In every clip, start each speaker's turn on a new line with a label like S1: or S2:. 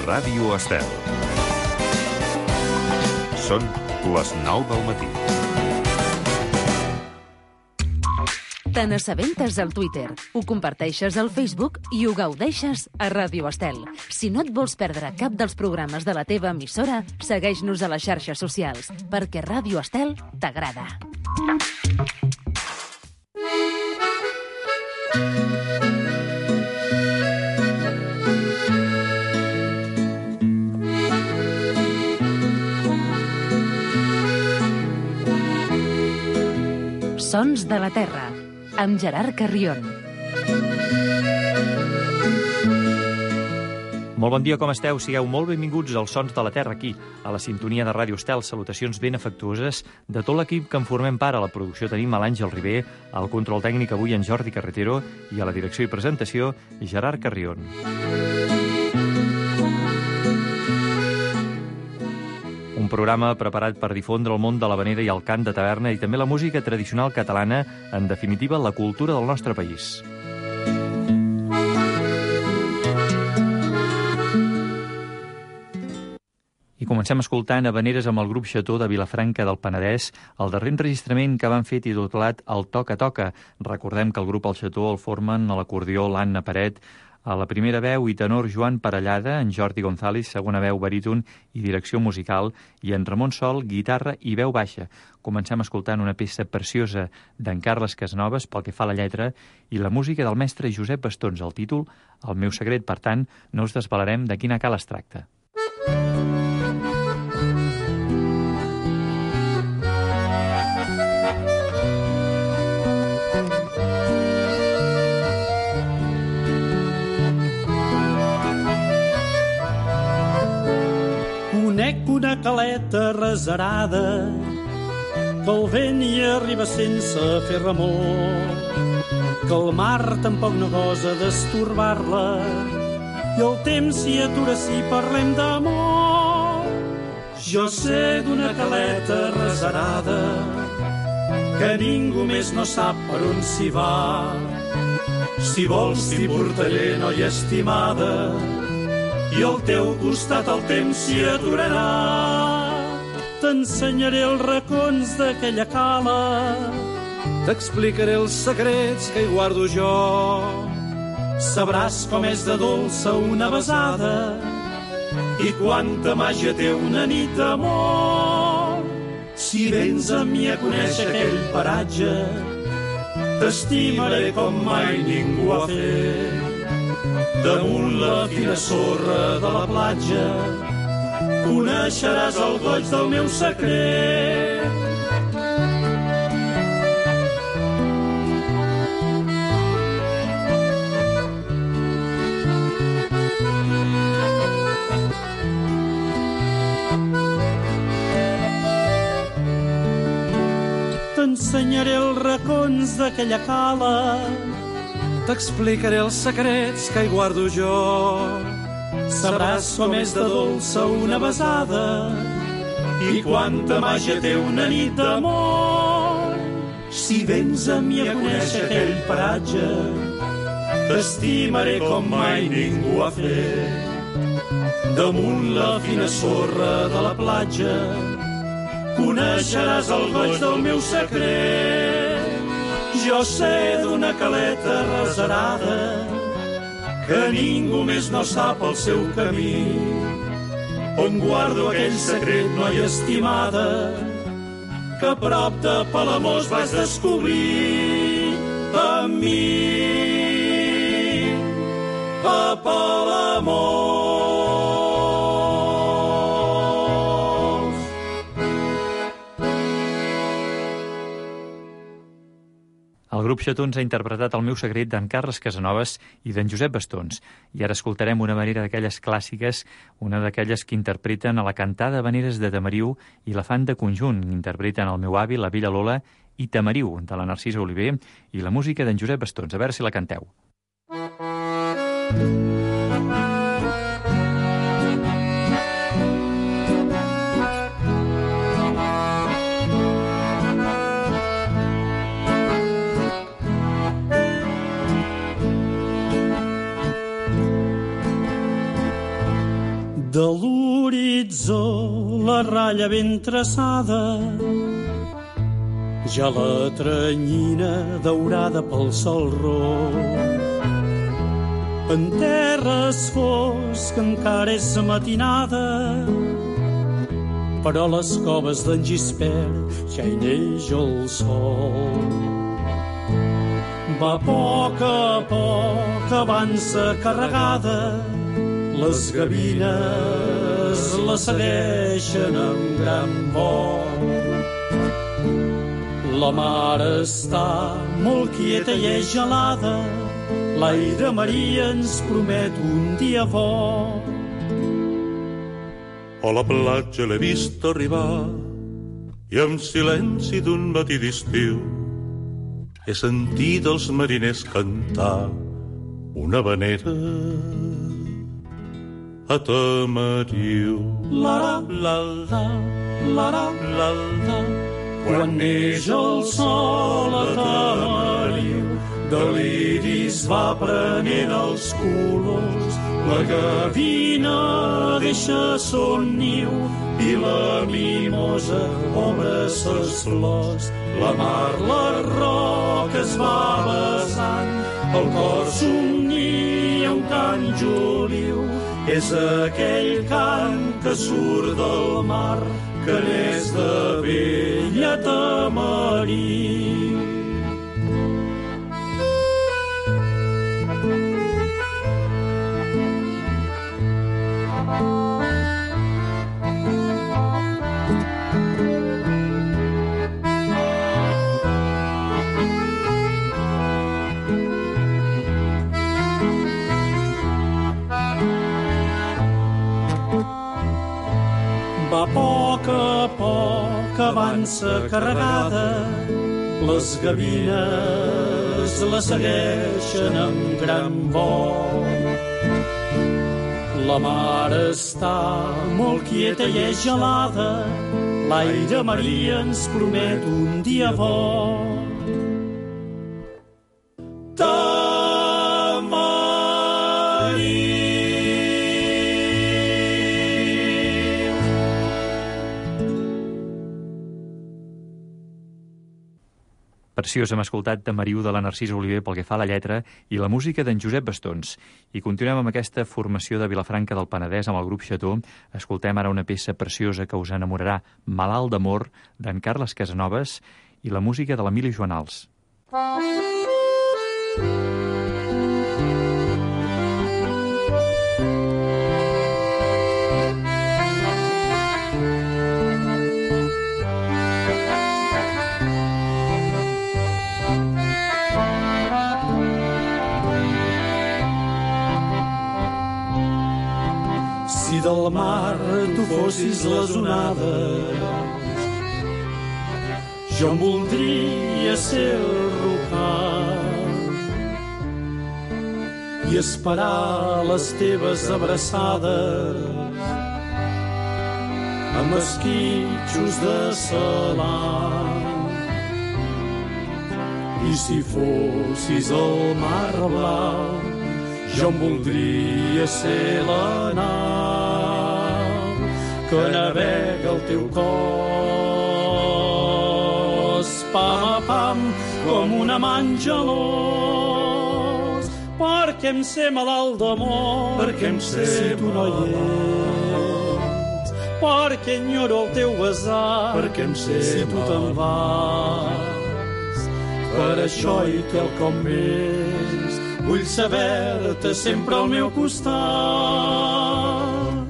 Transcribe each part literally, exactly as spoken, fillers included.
S1: Ràdio Estel. Són les nou del matí.
S2: Te n'assabentes al Twitter, ho comparteixes al Facebook i ho gaudeixes a Ràdio Estel. Si no et vols perdre cap dels programes de la teva emissora, segueix-nos a les xarxes socials, perquè Ràdio Estel t'agrada. Sons de la Terra, amb Gerard Carrion.
S3: Molt bon dia, com esteu? Sigueu molt benvinguts als Sons de la Terra, aquí, a la sintonia de Ràdio Estel. Salutacions ben afectuoses de tot l'equip que en formem part. A la producció tenim a l'Àngel Ribé, al control tècnic avui en Jordi Carretero i a la direcció i presentació Gerard Carrion. Un programa preparat per difondre el món de l'havanera i el cant de taverna i també la música tradicional catalana, en definitiva, la cultura del nostre país. I comencem escoltant habaneres amb el grup Xató de Vilafranca del Penedès, el darrer enregistrament que van fer titulat El Toca Toca. Recordem que el grup El Xató el formen a l'acordió l'Anna Paret, a la primera veu i tenor Joan Parellada, en Jordi González, segona veu baríton i direcció musical, i en Ramon Sol, guitarra i veu baixa. Comencem escoltant una peça preciosa d'en Carles Casanovas pel que fa a la lletra i la música del mestre Josep Bastons. El títol, El meu secret, per tant, no us desvelarem de quina cal es tracta.
S4: Conec una caleta reserada que el vent hi arriba sense fer remor, que el mar tampoc no gosa d'estorbar-la i el temps s'hi atura si parlem d'amor. Jo sé d'una caleta reserada que ningú més no sap per on s'hi va. Si vols t'hi portaré, noia estimada, i al teu costat el temps s'hi aturarà. T'ensenyaré els racons d'aquella cala, t'explicaré els secrets que hi guardo jo. Sabràs com és de dolça una besada i quanta màgia té una nit d'amor. Si vens amb mi a conèixer aquell paratge, t'estimaré com mai ningú ha fet. Damunt la fina sorra de la platja coneixeràs el goig del meu secret. T'ensenyaré els racons d'aquella cala, t'explicaré els secrets que hi guardo jo. Sabràs com és de dolça una besada i quanta màgia té una nit d'amor. Si vens amb mi a conèixer aquell paratge, t'estimaré com mai ningú ha fet. Damunt la fina sorra de la platja coneixeràs el goig del meu secret. Jo sé d'una caleta reserada que ningú més no sap el seu camí, on guardo aquell secret, noia estimada, que a prop de Palamós vaig descobrir amb mi. A Palamós.
S3: El grup Xató ens ha interpretat El meu secret d'en Carles Casanovas i d'en Josep Bastons. I ara escoltarem una havanera d'aquelles clàssiques, una d'aquelles que interpreten a la cantada habaneres de Tamariu i la fan de conjunt. Interpreten El meu avi, la Vella Lola i Tamariu, de la Narcisa Oliver, i la música d'en Josep Bastons. A veure si la canteu.
S4: De l'horitzó la ratlla ben traçada, ja la tranyina daurada pel sol roig. En terres fosc encara és matinada, però a les coves d'en Gispert ja hi neix el sol. Va a poc a poc avança carregada, les gavines la segueixen amb gran vol. La mar està molt quieta i és gelada, l'aire marí ens promet un dia bo.
S5: A la platja l'he vist arribar i amb silenci d'un matí d'estiu he sentit els mariners cantar una havanera a Tamariu.
S4: La la la la la la la. Quan neix el sol a Tamariu, de l'iris va prenent els colors. La gavina deixa son niu i la mimosa obre ses flors. La mar, les roques va besant, el cor somnia un cant joliu. És aquell cant que surt del mar, que n'és de vella Tamariu. Va a poc a poc avança carregada, les gavines la segueixen amb gran vol. La mar està molt quieta i és gelada, l'aire marí ens promet un dia bo.
S3: Preciós, hem escoltat Tamariu de la Narcís Oliver pel que fa a la lletra i la música d'en Josep Bastons. I continuem amb aquesta formació de Vilafranca del Penedès amb el grup Xató. Escoltem ara una peça preciosa que us enamorarà, Malalt d'amor, d'en Carles Casanovas, i la música de l'Emili Joanals.
S4: Si del mar tu fossis les onades, jo em voldria ser el rocall i esperar les teves abraçades amb esquitxos de salat. I si fossis el mar blau, jo em voldria ser la nau que navega el teu cos, pam a pam, com un amant gelós. Perquè em sé malalt d'amor, perquè em sé si tu no hi ets, perquè enyoro el teu besar, perquè em sé si tu te'n vas. Per això i quelcom més, vull saber-te sempre al meu costat.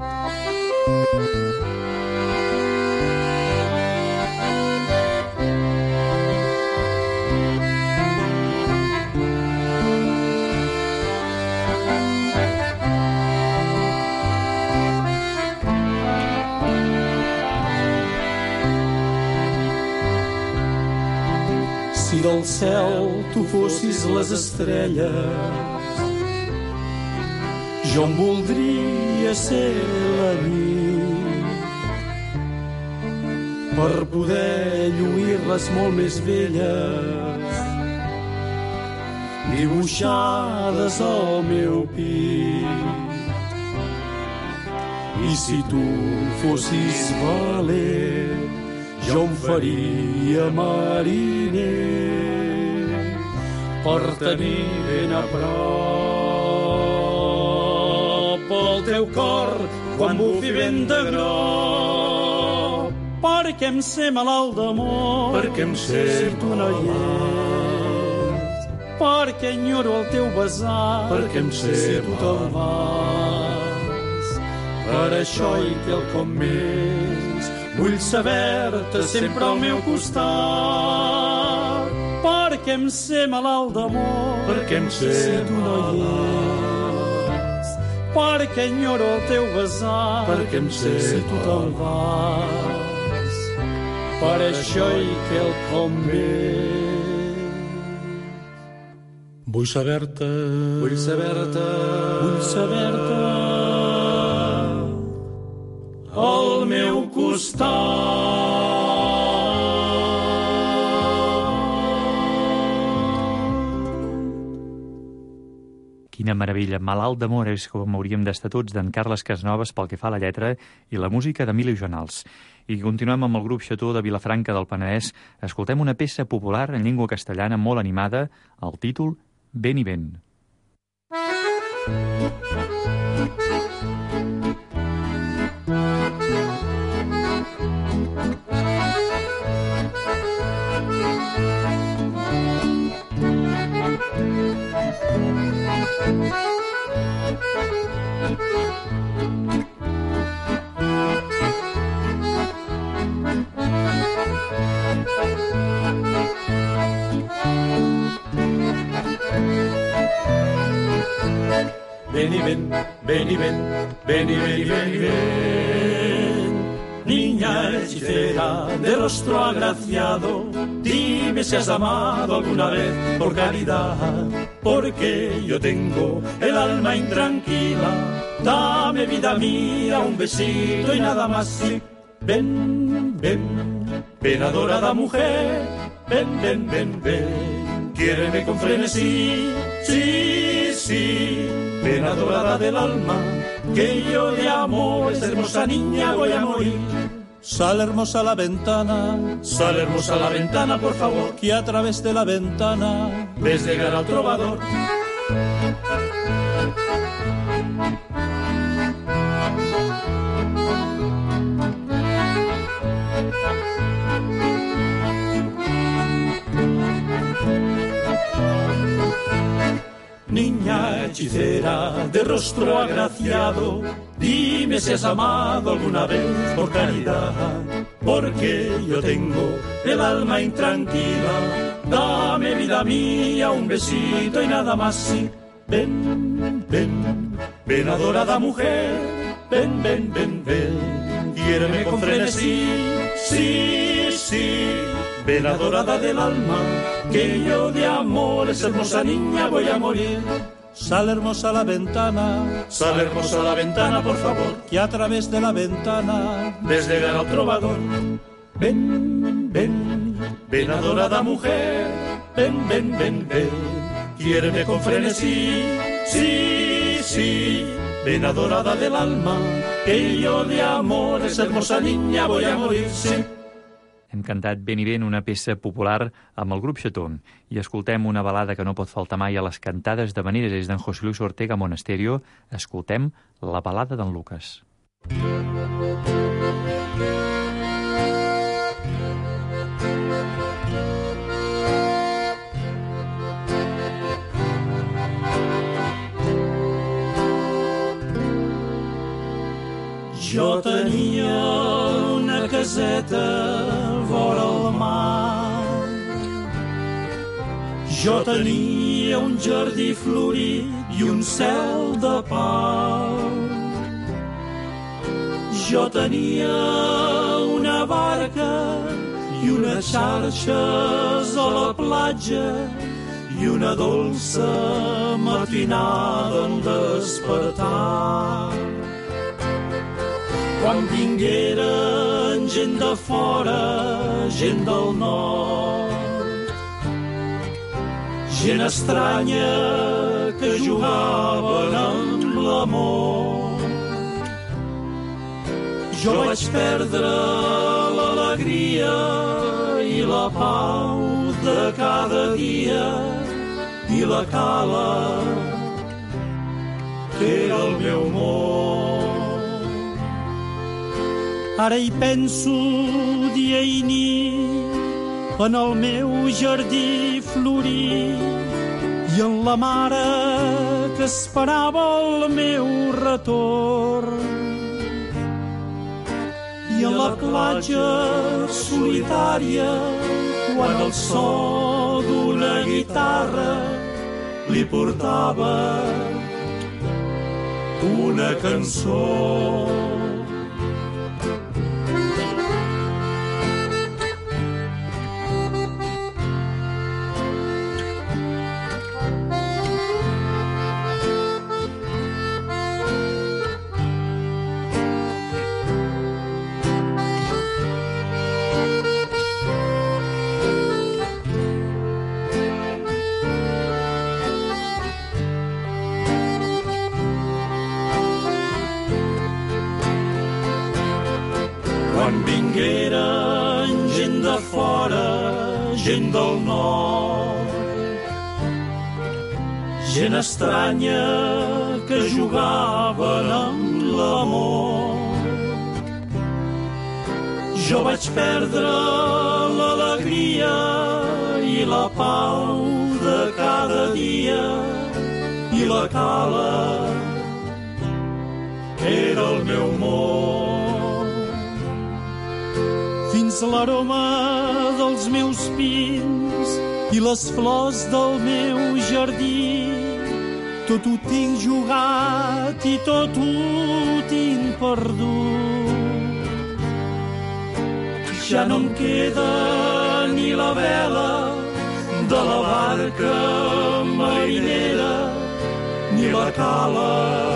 S4: Si del cel tu fossis les estrelles, jo em voldria ser la nit per poder lluir-les molt més velles, dibuixades al meu pit. I I si tu fossis valent, jo em faria mariner per tenir ben a prop el teu cor quan bufi vent de groc, perquè em sé malalt d'amor,
S5: perquè em sé
S4: si tu no hi ets, perquè enyoro el teu besar,
S5: perquè em sé
S4: si tu te'n vas. Per això i quelcom més vull saber-te sempre al meu costat, perquè em sé malalt d'amor,
S5: perquè em sé
S4: si tu no hi ets, perquè enyoro el teu besar,
S5: perquè em sé
S4: si tu te'n vas. Per això i quelcom més
S5: vull saber-te,
S4: vull saber-te, vull saber-te al meu costat.
S3: Quina meravella, Malalt d'amor és com hauríem d'estar tots, d'en Carles Casnoves pel que fa a la lletra i la música d'Emili Joanals. I continuem amb el grup Xató de Vilafranca del Penedès. Escoltem una peça popular en llengua castellana molt animada, el títol Ben i Ben.
S4: Ven y ven, ven y ven, ven y ven y ven y ven. Niña hechicera de rostro agraciado, dime si has amado alguna vez por caridad, porque yo tengo el alma intranquila. Dame, vida mía, un besito y nada más. Sí. Ven, ven, ven adorada mujer, ven, ven, ven, ven. Quiéreme con frenesí, sí, sí. Ven adorada del alma, que yo de amor, esta hermosa niña voy a morir.
S6: Sal hermosa a la ventana,
S4: sal hermosa a la ventana, por favor,
S6: que a través de la ventana
S4: ves llegar al trovador. Niña hechicera de rostro agraciado, dime si has amado alguna vez por caridad, porque yo tengo el alma intranquila. Dame, vida mía, un besito y nada más. Sí. Ven, ven, ven adorada mujer, ven, ven, ven, ven. Quiéreme con frenesí, sí, sí. Ven adorada del alma, que yo de amor, esa hermosa niña voy a morir.
S6: Sal hermosa a la ventana,
S4: sal hermosa a la ventana, por favor,
S6: que a través de la ventana
S4: ves llegar al trovador. Ven, ven, ven adorada mujer, ven, ven, ven, ven. Quiéreme con frenesí, sí, sí. Ven adorada del alma, que yo de amor, esa hermosa niña voy a morir, sí.
S3: Hem cantat Ben i Ben, una peça popular amb el grup Xató. I escoltem una balada que no pot faltar mai a les cantades d'havaneres és d'en José Luis Ortega Monasterio. Escoltem la balada d'en Lucas.
S4: Jo tenia una caseta vora el mar. Jo tenia un jardí florit i un cel de pau. Jo tenia una barca i unes xarxes a la platja i una dolça matinada en despertar. Quan vingueren gent de fora, gent del nord, gent estranya que jugaven amb l'amor, Jo vaig perdre l'alegria i la pau de cada dia i la cala que era el meu món. Ara hi penso dia i nit en el meu jardí florit i en la mare que esperava el meu retorn. I a la platja solitària, quan el so d'una guitarra li portava una cançó. Quan vingueren gent de fora, gent del nord, gent estranya que jugaven amb l'amor. Jo vaig perdre l'alegria i la pau de cada dia i la cala que era el meu món. Fins l'aroma dels meus pins i les flors del meu jardí, tot ho tinc jugat i tot ho tinc perdut. Ja no em queda ni la vela de la barca marinera ni la cala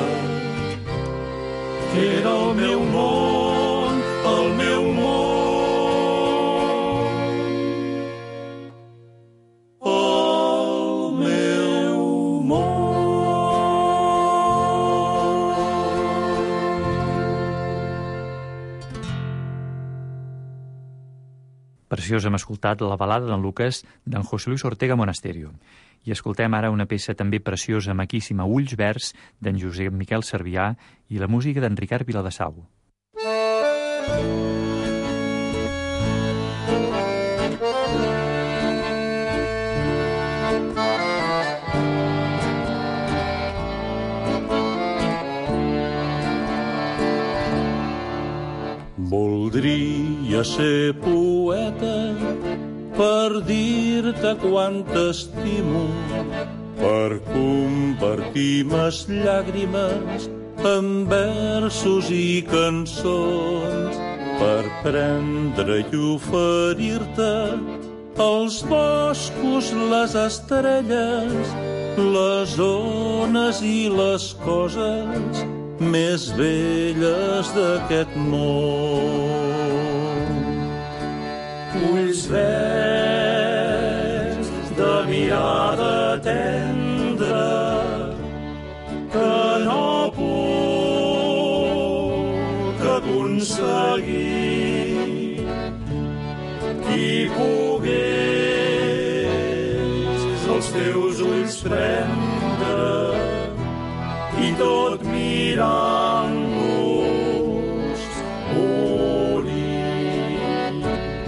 S4: que era el meu món, el meu món.
S3: Preciós, hem escoltat la balada d'en Lucas d'en José Luis Ortega Monasterio. I escoltem ara una peça també preciosa, maquíssima, Ulls verds, d'en Josep Miquel Servià i la música d'en Ricard Viladasau.
S6: Voldria ser poeta per dir-te quant t'estimo, per convertir mes llàgrimes en versos i cançons, per prendre i oferir-te els boscos, les estrelles, les ones i les coses més velles d'aquest món. Ulls verds de mirada tendra que no puc aconseguir. Qui pogués els teus ulls prendre i tot mirant-los morir.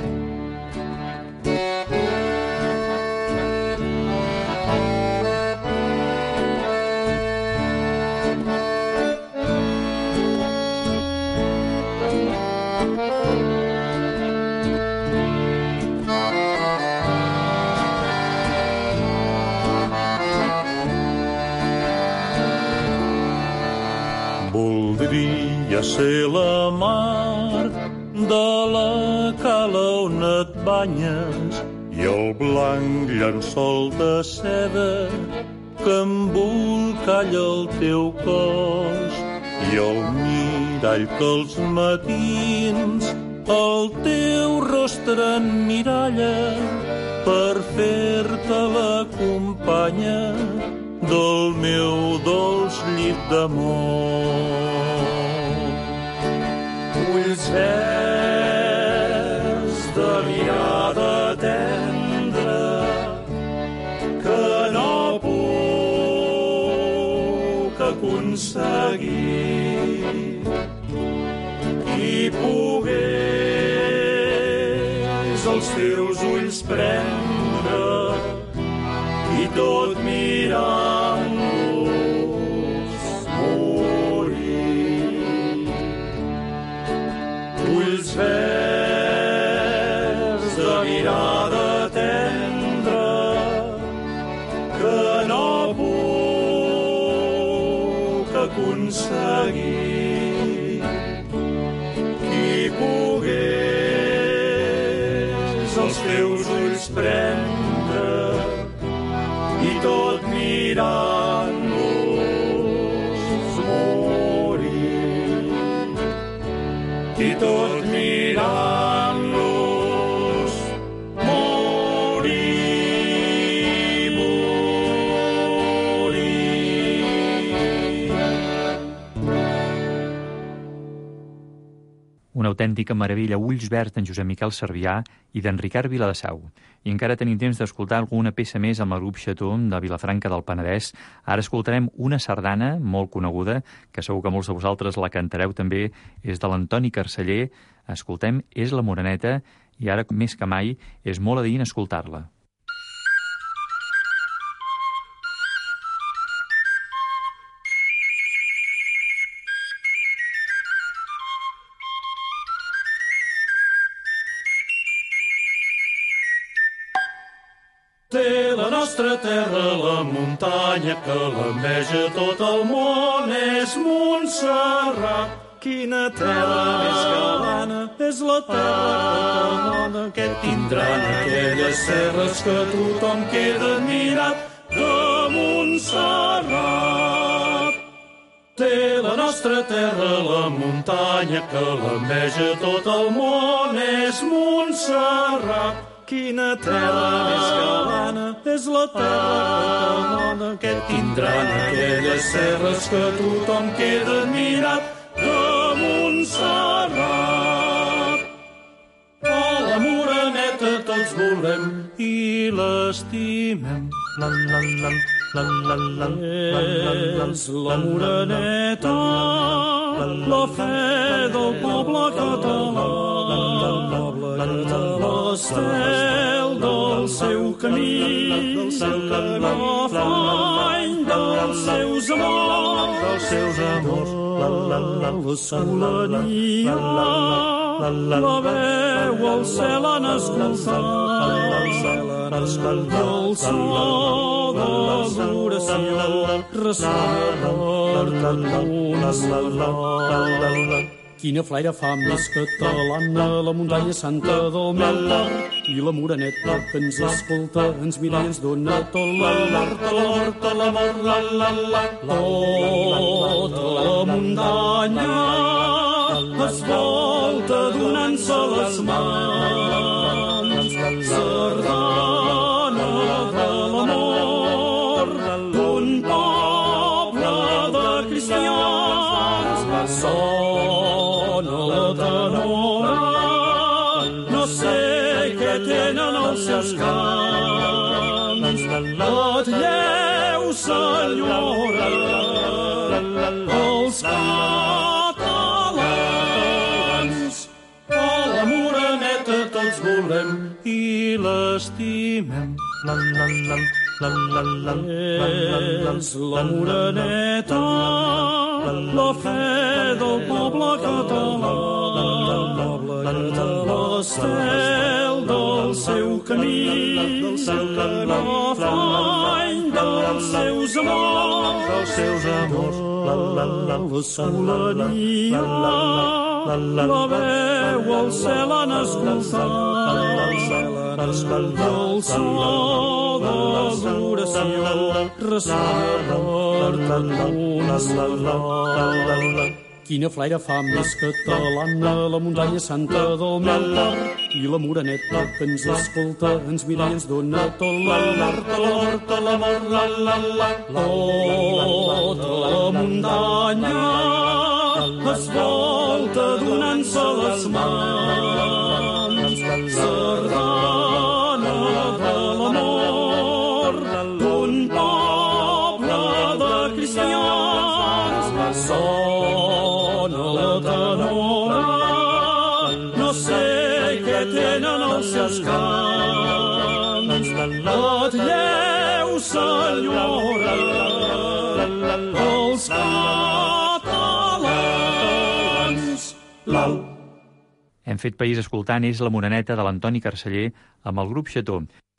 S6: Voldria ser la mar de la cala on et banyes i el blanc llençol de seda que embolcalla el teu cos i el mirall que els matins el teu rostre emmiralla per fer-te la companya del meu dolç llit d'amor. Ulls
S4: vers de mirada tendra que no puc aconseguir i pogués els teus ulls prendre i tot mirant-los morir. Ulls verds de mirada tendra que no puc aconseguir i pogués els teus ulls prendre i tot mirant-los morir, i tot mirant-los morir, morir.
S3: Una autèntica meravella, Ulls verds d'en Josep Miquel Servià i d'en Ricard Viladesau. I encara tenim temps d'escoltar alguna peça més amb el grup Xató de Vilafranca del Penedès. Ara escoltarem una sardana molt coneguda, que segur que molts de vosaltres la cantareu també, és de l'Antoni Carceller. Escoltem És la Moreneta, i ara més que mai és molt adient escoltar-la.
S4: Té la nostra terra la muntanya que l'enveja tot el món, és Montserrat. Quina terra més galana, és la terra que tindran aquelles serres que tothom queda admirat de Montserrat. Té la nostra terra la muntanya que l'enveja tot el món, és Montserrat. Quina terra més galana, és la terra que tindran aquelles serres que tothom queda admirat de Montserrat. A la Moreneta tots volem i l'estimem. És la Moreneta, la fe del poble català, l'estel del seu camí, l'afany dels seus amors, la solania, la veu al cel han escoltat, el so de l'adoració ressona per tot món. Quina flaire fa més catalana, la muntanya santa del meu cor, i la Moreneta que ens escolta, ens mira i ens dona tot l'amor, tot l'amor, tot l'amor, la, la, la. Tota la muntanya es volta donant-se les mans, sardana de l'amor d'un poble de cristians, sona la tenora, no sé què tenen els seus cants, batlleu, senyora, els catalans. A la Moreneta tots volem i l'estimem. És la Moreneta, la fe del poble català, l'estel del seu camí, l'afany dels seus amors, la solania, la veu al cel han escoltat, el so de l'adoració ressona per tot món. Quina flaire fa més catalana, la muntanya santa del meu cor, i la Moreneta que ens escolta, ens mira i ens dona tot l'amor, tot l'amor, tot l'amor, la, la, la. Tota la muntanya es volta donant-se les sona la tenora, no sé què tenen els seus cants. Batlleu, senyora, els catalans. L'al.
S3: Hem fet país escoltant És la Moreneta de l'Antoni Carceller amb el grup Xató.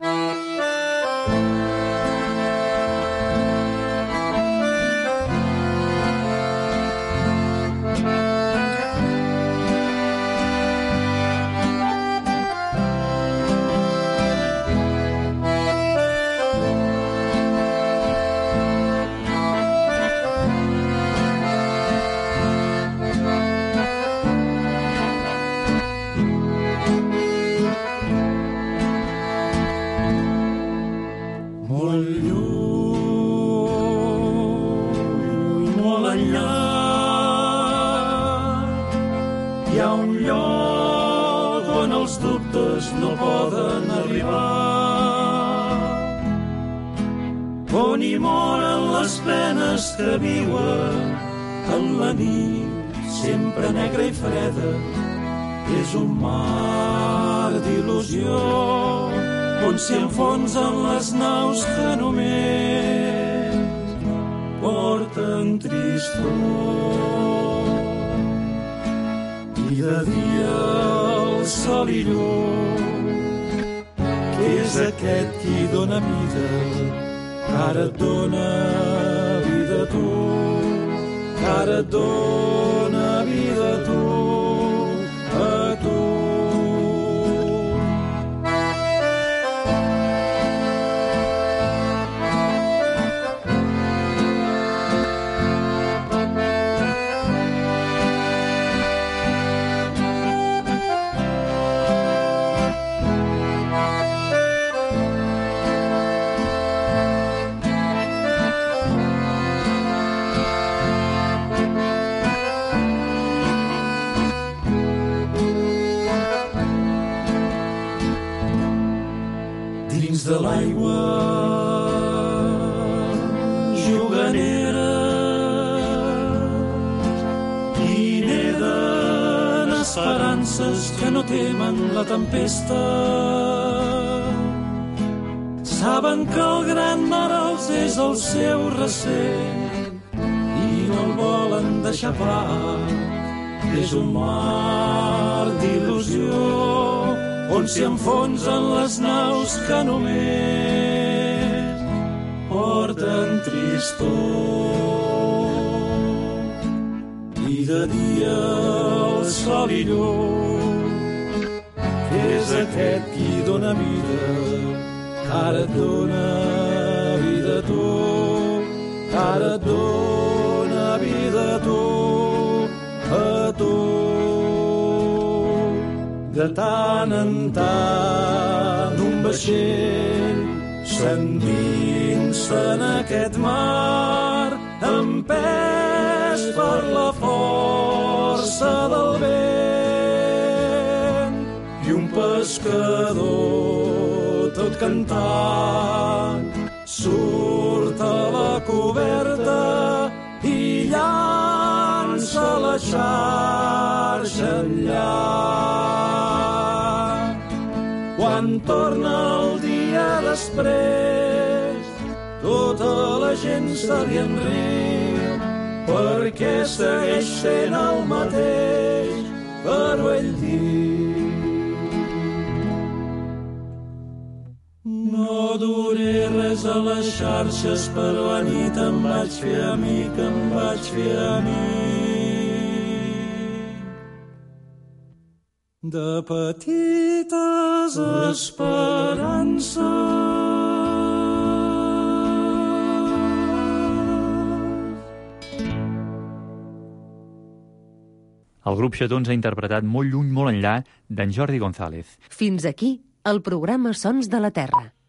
S4: No poden arribar, on hi moren les penes que viuen en la nit sempre negra i freda. És un mar d'il·lusió on s'hi enfonsen les naus que només porten tristor. I de dia el sol i llum, que és aquest qui dóna vida, que ara et dóna vida a tu, que ara et dóna vida a tu, a tu. De l'aigua juganeres i neden esperances que no temen la tempesta. Saben que el gran mar els és el seu recent i no el volen deixar pas. És un mar d'il·lusió on s'hi enfonsen les naus que només porten tristor. I de dia el sol i llum, que és aquest qui dóna vida, que ara et dóna vida a tu, que ara et dóna vida a tu, a tu. De tant en tant un vaixell s'endinsa en aquest mar, empès per la força del vent, i un pescador tot cantant surt a la coberta i llança la xarxa enllà. Quan torna el dia després, tota la gent se li enriu, perquè segueix sent el mateix, però ell diu: no duré res a les xarxes, però a nit em vaig fer amic, em vaig fer amic de petites esperances.
S3: El grup Xató ens ha interpretat Molt lluny, molt enllà, d'en Jordi González.
S2: Fins aquí el programa Sons de la Terra.